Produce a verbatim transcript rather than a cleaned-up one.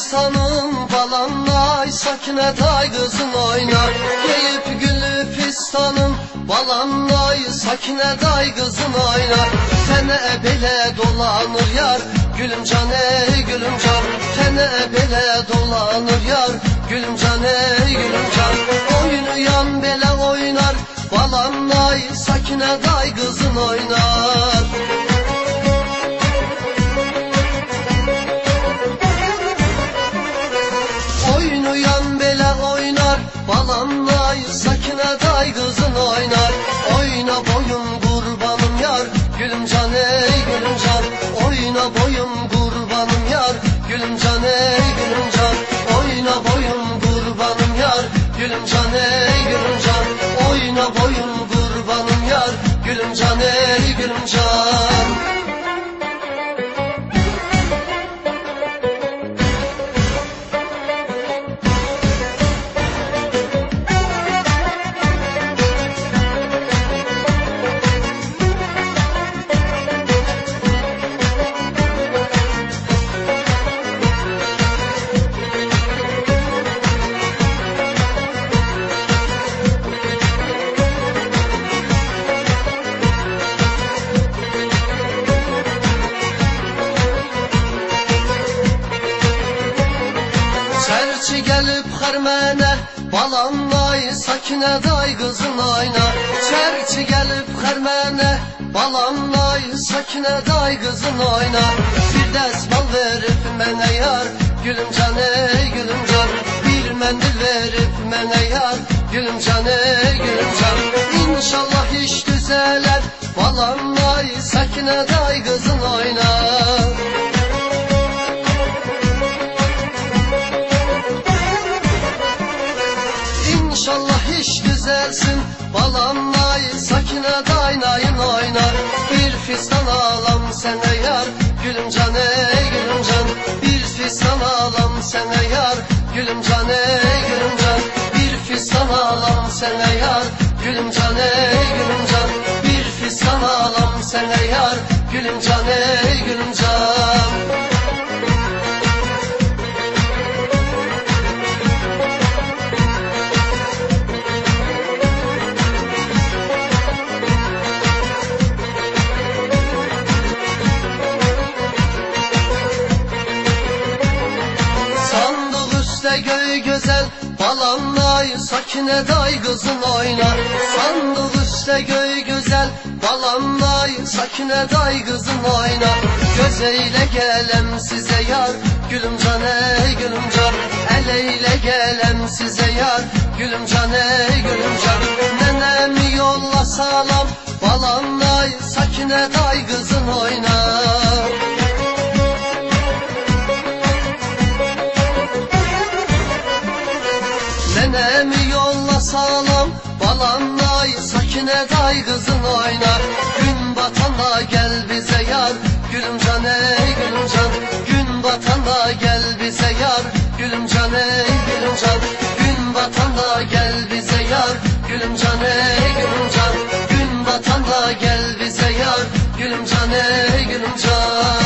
fistanım balam ay, Sakine day kızın oynar. Yeyip gülü fistanım balam ay, Sakine day kızın oynar. Tene bele dolanır yar, gülüm can ey gülüm can. Tene bele dolanır yar, gülüm can ey gülüm can. Oyunu yan bele oynar balam ay, Sakine day kızın oynar. Oyunu yan bele oynar balam ay, Sakine day kızın oynar. Oyna boyun kurbanım yar, gülüm can ey gülüm can. Oyna boyun kurbanım yar, gülüm can ey gülüm can. Oyna boyun kurbanım yar, gülüm can ey gülüm can. Oyna boyun kurbanım yar, gülüm can ey gülüm can. Çerçi gelip xərmənə balam ay, Sakine day kızın oynar. Çerçi gelip xərmənə balam ay, Sakine day kızın oynar. Bir dəsmal verip mənə yar, gülüm can ey gülüm can. Bir mendil verip mənə yar, gülüm can ey gülüm can. İnşallah iş düzələr balam ay, Sakine day kızın oynar. İnşallah iş düzelsin balam ay, Sakine day nayın oynar. Bir fistan alam sene yar, gülüm can ey gülüm can. Bir fistan alam sene yar, gülüm can ey gülüm can. Bir fistan alam sene yar, gülüm can ey gülüm can. Bir fistan alam sene yar, gülüm can ey gülüm can. Göy güzel balam ay, Sakine day kızın oynar. Sandık üstte göy güzel balam ay, Sakine day kızın oynar. Gözeyle gelem size yar, gülüm can ey gülüm can. Eleyle gelem size yar, gülüm can ey gülüm can. Nenemi yolla salam balam ay, Sakine day kızın oynar. Nenemi yolla salam balam ay, Sakine day kızın oynar. Gün batanda gel bize yar, gülüm can ey gülüm can. Gün batanda gel bize yar, gülüm can ey gülüm can. Gün batanda gel bize yar, gülüm can ey gülüm can. Gün batanda gel bize yar, gülüm can ey gülüm can.